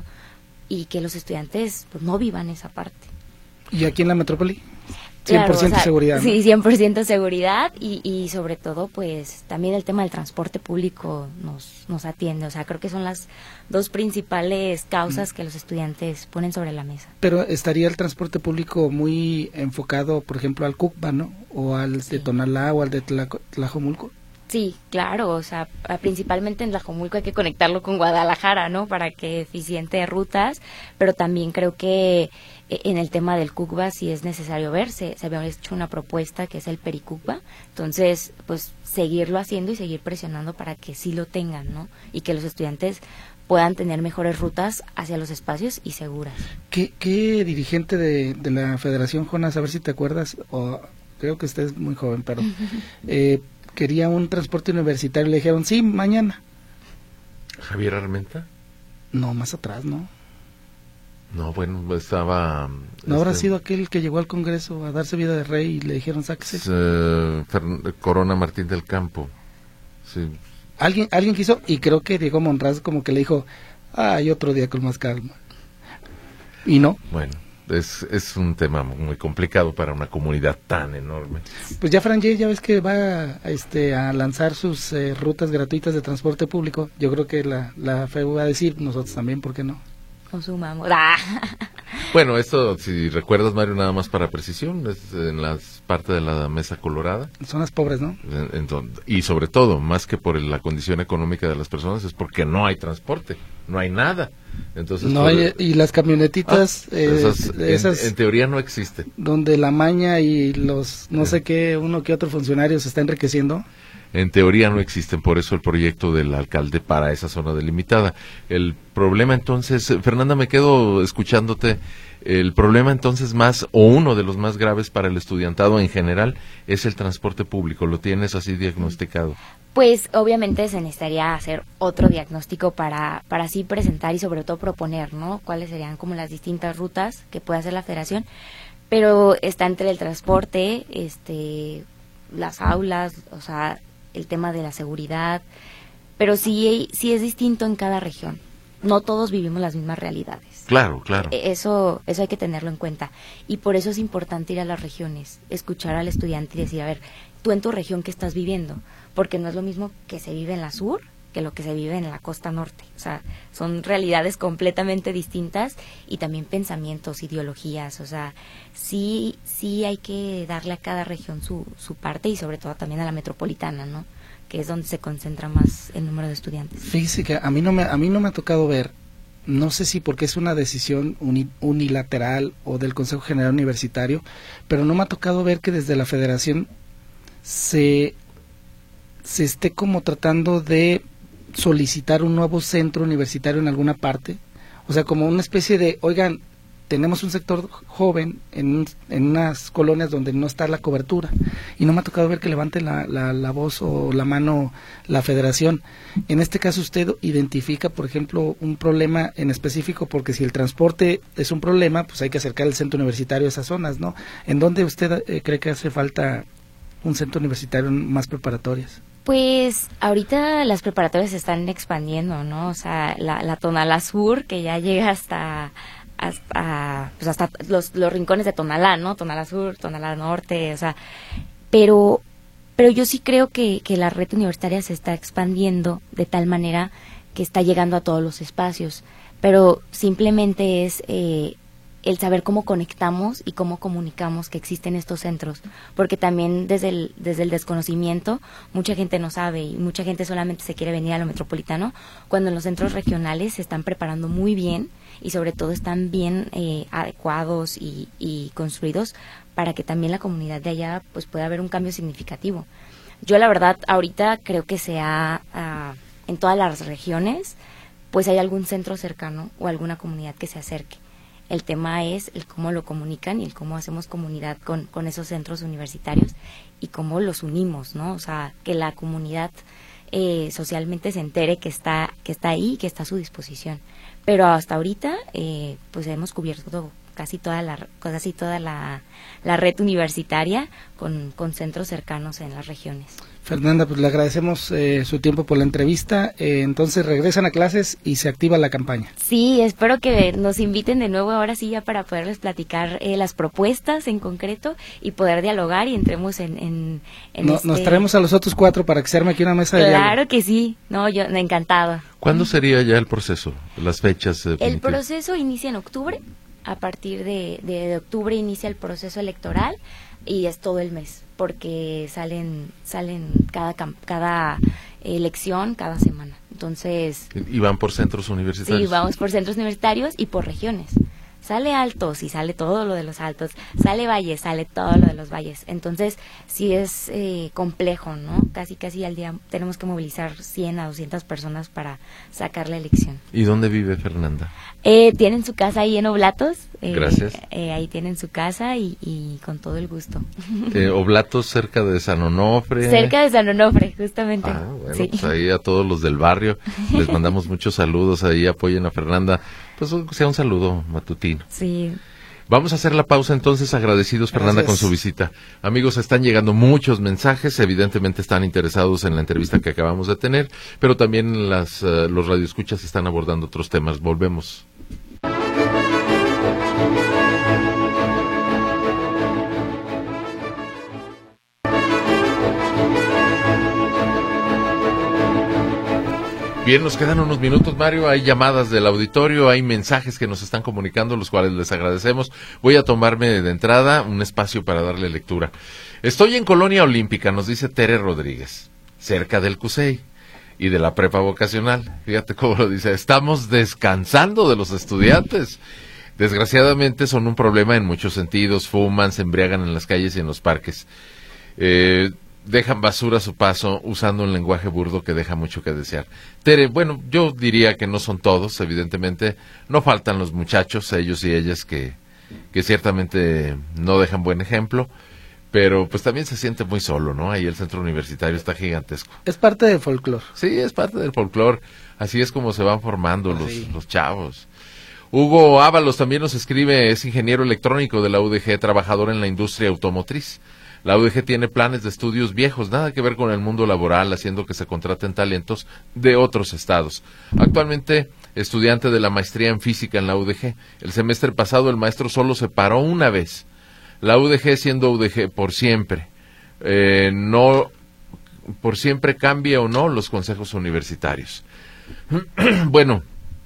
y que los estudiantes pues no vivan esa parte. ¿Y aquí en la metrópoli? cien por ciento claro, o sea, seguridad, ¿no? Sí, cien por ciento seguridad, y, y sobre todo pues también el tema del transporte público nos, nos atiende, o sea, creo que son las dos principales causas mm. que los estudiantes ponen sobre la mesa. Pero estaría el transporte público muy enfocado, por ejemplo, al Cucba, ¿no? O al sí. de Tonalá o al de Tlaco, Tlajomulco. Sí, claro, o sea, principalmente en Tlajomulco hay que conectarlo con Guadalajara, ¿no? Para que eficiente rutas, pero también creo que en el tema del Cucba sí es necesario ver, se, se había hecho una propuesta que es el Pericucba, entonces pues seguirlo haciendo y seguir presionando para que sí lo tengan, ¿no? Y que los estudiantes puedan tener mejores rutas hacia los espacios y seguras. ¿Qué, qué dirigente de, de la Federación, Jonas, a ver si te acuerdas, o creo que usted es muy joven, pero eh, quería un transporte universitario, le dijeron, sí, mañana. ¿Javier Armenta? No, más atrás, ¿no? No, bueno, estaba... ¿No este, habrá sido aquel que llegó al Congreso a darse vida de rey y le dijeron, sáquese? Eh, Corona Martín del Campo, sí. Alguien, alguien quiso, y creo que Diego Monraz como que le dijo, ay, otro día con más calma. Y no. Bueno, es, es un tema muy complicado para una comunidad tan enorme. Pues ya Franje, ya ves que va a, este, a lanzar sus eh, rutas gratuitas de transporte público. Yo creo que la, la F E U va a decir, nosotros también, ¿por qué no? Consumamos. ¡Ah! Bueno, esto, si recuerdas, Mario, nada más para precisión, es en la parte de la Mesa Colorada. Zonas pobres, ¿no? En, en donde, y sobre todo, más que por la condición económica de las personas, es porque no hay transporte, no hay nada. Entonces, no por, hay, y las camionetitas, ah, eh, esas, esas en, en teoría no existen. Donde la maña y los, no sé qué, uno que otro funcionario se está enriqueciendo. En teoría no existen, por eso el proyecto del alcalde para esa zona delimitada. El problema entonces, Fernanda, me quedo escuchándote, el problema entonces más, o uno de los más graves para el estudiantado en general, es el transporte público. ¿Lo tienes así diagnosticado? Pues obviamente se necesitaría hacer otro diagnóstico para, para así presentar y sobre todo proponer, ¿no? Cuáles serían como las distintas rutas que puede hacer la federación, pero está entre el transporte, este, las aulas, o sea, el tema de la seguridad, pero sí, sí es distinto en cada región. No todos vivimos las mismas realidades. Claro, claro. Eso, eso hay que tenerlo en cuenta. Y por eso es importante ir a las regiones, escuchar al estudiante y decir, a ver, tú en tu región, ¿qué estás viviendo? Porque no es lo mismo que se vive en la sur que lo que se vive en la costa norte. O sea, son realidades completamente distintas y también pensamientos, ideologías. O sea, sí, sí hay que darle a cada región su, su parte y sobre todo también a la metropolitana, ¿no? Que es donde se concentra más el número de estudiantes. Fíjese que a mí no me, a mí no me ha tocado ver, no sé si porque es una decisión uni, unilateral o del Consejo General Universitario, pero no me ha tocado ver que desde la Federación se, se esté como tratando de solicitar un nuevo centro universitario en alguna parte, o sea, como una especie de, oigan, tenemos un sector joven en, en unas colonias donde no está la cobertura, y no me ha tocado ver que levante la, la, la voz o la mano la federación. En este caso usted identifica, por ejemplo, un problema en específico, porque si el transporte es un problema, pues hay que acercar el centro universitario a esas zonas, ¿no? ¿En dónde usted eh, cree que hace falta un centro universitario más preparatorias? Pues ahorita las preparatorias se están expandiendo, ¿no? O sea, la, la Tonalá Sur, que ya llega hasta hasta pues hasta los, los rincones de Tonalá, ¿no? Tonalá Sur, Tonalá Norte, o sea, pero pero yo sí creo que, que la red universitaria se está expandiendo de tal manera que está llegando a todos los espacios, pero simplemente es eh, el saber cómo conectamos y cómo comunicamos que existen estos centros, porque también desde el, desde el desconocimiento mucha gente no sabe y mucha gente solamente se quiere venir a lo metropolitano, cuando en los centros regionales se están preparando muy bien y sobre todo están bien eh, adecuados y, y construidos para que también la comunidad de allá pues pueda haber un cambio significativo. Yo la verdad ahorita creo que sea uh, en todas las regiones pues hay algún centro cercano o alguna comunidad que se acerque. El tema es el cómo lo comunican y el cómo hacemos comunidad con, con esos centros universitarios y cómo los unimos, ¿no? O sea, que la comunidad eh, socialmente se entere que está que está ahí, que está a su disposición. Pero hasta ahorita, eh, pues hemos cubierto todo, casi toda la casi toda la, la red universitaria con, con centros cercanos en las regiones. Fernanda, pues le agradecemos eh, su tiempo por la entrevista. Eh, entonces regresan a clases y se activa la campaña. Sí, espero que nos inviten de nuevo ahora sí ya para poderles platicar eh, las propuestas en concreto y poder dialogar y entremos en... en, en no, este... Nos traemos a los otros cuatro para que se arme aquí una mesa de claro diálogo. Claro que sí, no, yo encantada. ¿Cuándo sería ya el proceso, las fechas? Eh, el proceso inicia en octubre, a partir de, de, de octubre inicia el proceso electoral y es todo el mes, porque salen salen cada cada elección cada semana. Entonces, ¿y van por centros universitarios? Sí, vamos por centros universitarios y por regiones. Sale Altos y sale todo lo de los Altos, sale Valles, sale todo lo de los Valles. Entonces, sí es eh, complejo, ¿no? Casi casi al día tenemos que movilizar cien a doscientas personas para sacar la elección. ¿Y dónde vive Fernanda? Eh, tienen su casa ahí en Oblatos. Eh, Gracias. Eh, ahí tienen su casa y, y con todo el gusto. Eh, Oblatos cerca de San Onofre. Cerca de San Onofre, justamente. Ah, bueno, sí. Pues ahí a todos los del barrio les mandamos muchos saludos, ahí apoyen a Fernanda. Pues sea un saludo matutino. Sí. Vamos a hacer la pausa entonces, agradecidos Fernanda Gracias. con su visita. Amigos, están llegando muchos mensajes, evidentemente están interesados en la entrevista que acabamos de tener, pero también las, uh, los radioescuchas están abordando otros temas. Volvemos. Bien, nos quedan unos minutos, Mario. Hay llamadas del auditorio, hay mensajes que nos están comunicando, los cuales les agradecemos. Voy a tomarme de entrada un espacio para darle lectura. Estoy en Colonia Olímpica, nos dice Tere Rodríguez, cerca del CUSEI y de la prepa vocacional. Fíjate cómo lo dice, estamos descansando de los estudiantes. Desgraciadamente son un problema en muchos sentidos, fuman, se embriagan en las calles y en los parques. Eh... Dejan basura a su paso, usando un lenguaje burdo que deja mucho que desear. Tere, bueno, yo diría que no son todos, evidentemente. No faltan los muchachos, ellos y ellas, que, que ciertamente no dejan buen ejemplo. Pero pues también se siente muy solo, ¿no? Ahí el centro universitario está gigantesco. Es parte del folclore. Sí, es parte del folclore. Así es como se van formando los, sí. los chavos. Hugo Ábalos también nos escribe, es ingeniero electrónico de la U D G, trabajador en la industria automotriz. La U D G tiene planes de estudios viejos, nada que ver con el mundo laboral, haciendo que se contraten talentos de otros estados. Actualmente, estudiante de la maestría en física en la U D G. El semestre pasado el maestro solo se paró una vez. La U D G siendo U D G por siempre. Eh, no, por siempre cambie o no los consejos universitarios. Bueno,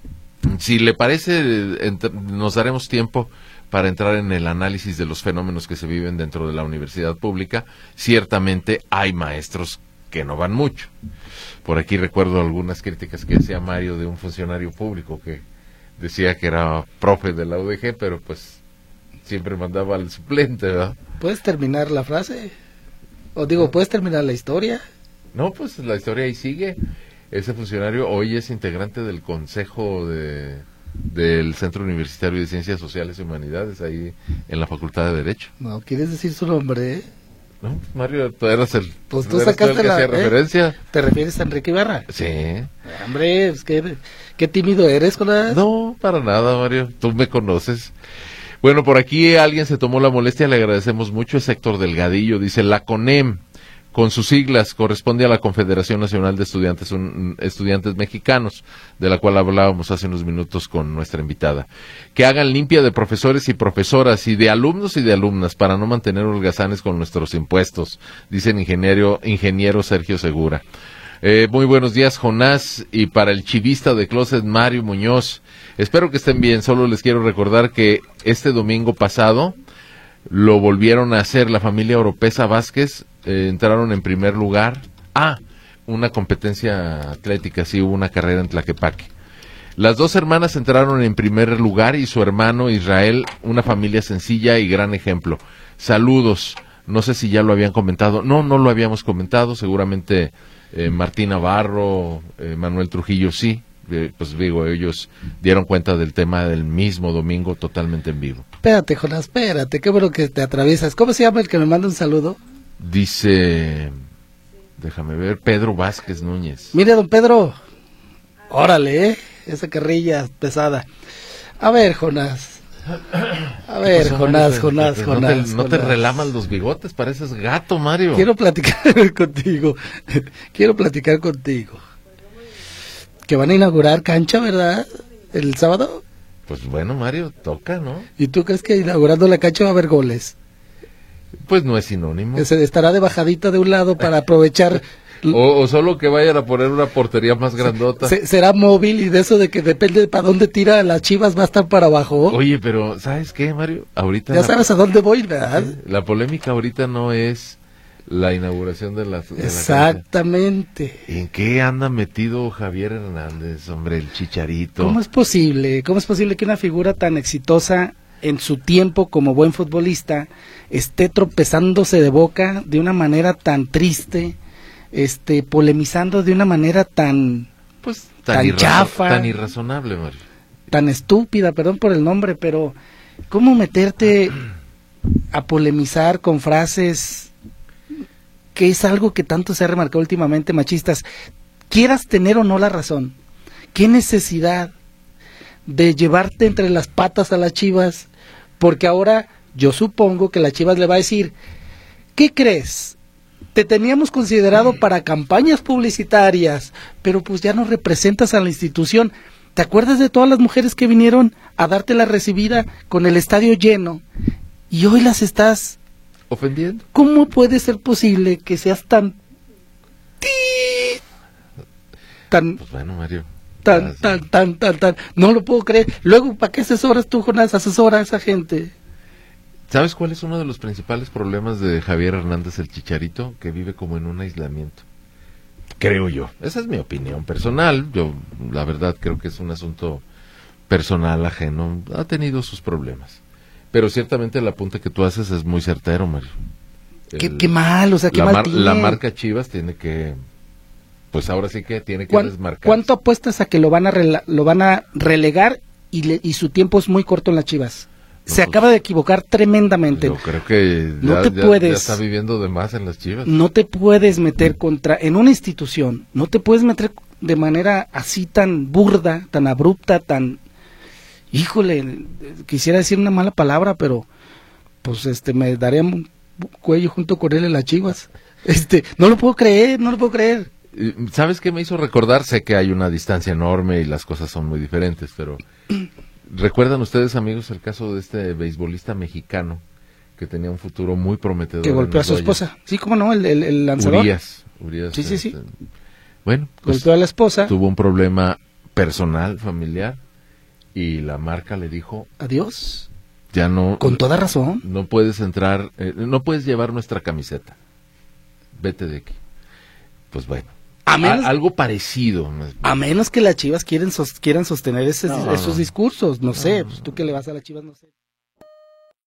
si le parece, nos daremos tiempo para entrar en el análisis de los fenómenos que se viven dentro de la universidad pública. Ciertamente hay maestros que no van mucho. Por aquí recuerdo algunas críticas que hacía Mario de un funcionario público que decía que era profe de la U D G, pero pues siempre mandaba al suplente, ¿verdad? ¿Puedes terminar la frase? O digo, ¿puedes terminar la historia? No, pues la historia ahí sigue. Ese funcionario hoy es integrante del consejo de... del Centro Universitario de Ciencias Sociales y Humanidades, ahí en la Facultad de Derecho. No, ¿quieres decir su nombre? No, Mario, tú eras el, pues tú sacaste tú el que la hacía ¿eh? referencia. ¿Te refieres a Enrique Ibarra? Sí. Hombre, pues qué, qué tímido eres con la... No, para nada, Mario, tú me conoces. Bueno, por aquí alguien se tomó la molestia, le agradecemos mucho, es Héctor Delgadillo, dice la CONEM, con sus siglas, corresponde a la Confederación Nacional de Estudiantes un, Estudiantes Mexicanos, de la cual hablábamos hace unos minutos con nuestra invitada. Que hagan limpia de profesores y profesoras y de alumnos y de alumnas para no mantener holgazanes con nuestros impuestos, dice el ingeniero, ingeniero Sergio Segura. Eh, muy buenos días, Jonás, y para el chivista de Closet, Mario Muñoz. Espero que estén bien, solo les quiero recordar que este domingo pasado lo volvieron a hacer la familia Oropesa Vázquez, eh, entraron en primer lugar. Ah, una competencia atlética, sí, hubo una carrera en Tlaquepaque. Las dos hermanas entraron en primer lugar y su hermano Israel, una familia sencilla y gran ejemplo. Saludos, no sé si ya lo habían comentado, no, no lo habíamos comentado, seguramente eh, Martín Navarro, eh, Manuel Trujillo, sí. Pues digo, ellos dieron cuenta del tema del mismo domingo totalmente en vivo. Espérate, Jonás, espérate, qué bueno que te atraviesas. ¿Cómo se llama el que me manda un saludo? Dice, déjame ver, Pedro Vázquez Núñez. Mire, don Pedro, órale, ¿eh? Esa carrilla pesada. A ver, Jonás. A ver, pasó, Jonás, Mario? Jonás, no Jonás. Te, no Jonás. te relaman los bigotes, pareces gato, Mario. Quiero platicar contigo, quiero platicar contigo. Que van a inaugurar cancha, ¿verdad? ¿El sábado? Pues bueno, Mario, toca, ¿no? ¿Y tú crees que inaugurando la cancha va a haber goles? Pues no es sinónimo. Que se estará de bajadita de un lado para aprovechar... o, o solo que vayan a poner una portería más grandota. Se, será móvil y de eso de que depende de para dónde tira las Chivas va a estar para abajo. Oye, pero ¿sabes qué, Mario? Ahorita ya la, sabes a dónde voy, ¿verdad? La polémica ahorita no es la inauguración de la, de exactamente. La ¿en qué anda metido Javier Hernández, hombre, el Chicharito? ¿Cómo es posible? ¿Cómo es posible que una figura tan exitosa en su tiempo como buen futbolista esté tropezándose de boca de una manera tan triste, este, polemizando de una manera tan, pues, tan, tan irrazo- chafa, tan irrazonable, Mario, tan estúpida, perdón por el nombre, pero ¿cómo meterte a polemizar con frases que es algo que tanto se ha remarcado últimamente, machistas? Quieras tener o no la razón, ¿qué necesidad de llevarte entre las patas a las Chivas? Porque ahora yo supongo que la Chivas le va a decir, ¿qué crees? Te teníamos considerado para campañas publicitarias, pero pues ya no representas a la institución. ¿Te acuerdas de todas las mujeres que vinieron a darte la recibida con el estadio lleno? Y hoy las estás ofendiendo. ¿Cómo puede ser posible que seas tan... tan... Pues bueno, Mario. Tan, tan, tan, tan, tan, no lo puedo creer. Luego, ¿para qué asesoras tú, Jonás? Asesora a esa gente. ¿Sabes cuál es uno de los principales problemas de Javier Hernández el Chicharito? Que vive como en un aislamiento. Creo yo. Esa es mi opinión personal. Yo, la verdad, creo que es un asunto personal, ajeno. Ha tenido sus problemas. Pero ciertamente el apunte que tú haces es muy certero, Mario. Qué, el, qué mal, o sea, qué la mal mar, tiene. La marca Chivas tiene que... Pues ahora sí que tiene que ¿Cuán, desmarcar. ¿Cuánto apuestas a que lo van a rela, lo van a relegar y, le, y su tiempo es muy corto en las Chivas? No, Se pues, acaba de equivocar tremendamente. Yo creo que no ya, te ya, puedes, ya está viviendo de más en las Chivas. No te puedes meter contra en una institución, no te puedes meter de manera así tan burda, tan abrupta, tan híjole, quisiera decir una mala palabra, pero pues este me daría un cuello junto con él en las Chivas. Este, no lo puedo creer, no lo puedo creer. ¿Sabes qué me hizo recordar? Sé que hay una distancia enorme y las cosas son muy diferentes, pero ¿recuerdan ustedes, amigos, el caso de este beisbolista mexicano que tenía un futuro muy prometedor? Que golpeó a su esposa. Sí, cómo no, el, el, el lanzador. Urias. Urias sí, sí, sí. Este, bueno, pues, golpeó a la esposa. Tuvo un problema personal, familiar, y la marca le dijo... Adiós. Ya no... Con toda razón. No puedes entrar, eh, no puedes llevar nuestra camiseta. Vete de aquí. Pues bueno. A menos, a, algo parecido. A menos que las Chivas quieren sos, quieran sostener ese, no, esos discursos, no, no sé, no, pues tú que le vas a las Chivas, no sé.